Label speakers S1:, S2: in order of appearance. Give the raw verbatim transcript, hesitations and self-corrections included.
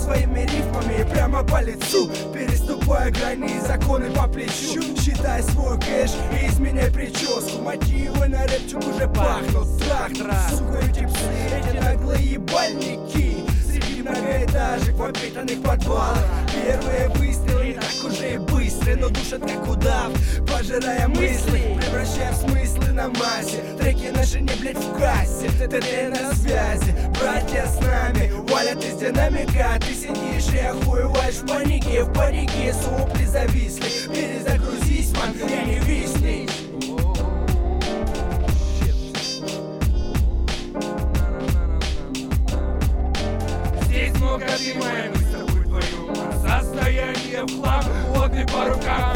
S1: своими рифмами прямо по лицу, переступая грани и законы по плечу. Считай свой кэш и изменяй прическу. Мотивы на рэпчик уже пахнут. Трах-трах, сука, эти псы, эти наглые ебальники среди многоэтажек в обитанных подвалах. Первые выстрелы не так уже и быстрые, но душат как удав, пожирая мысли, превращая в смыслы на массе. Треки наши не, блять, в кассе, ТТ на связи. Братья с нами валят из динамика, ты сидишь и охуеваешь в панике. В панике сопли зависли. Перезагрузись, ман, я не висни.
S2: Здесь много дыма, и мы с тобой вдвоем. Состояние в хлам, плотный по рукам.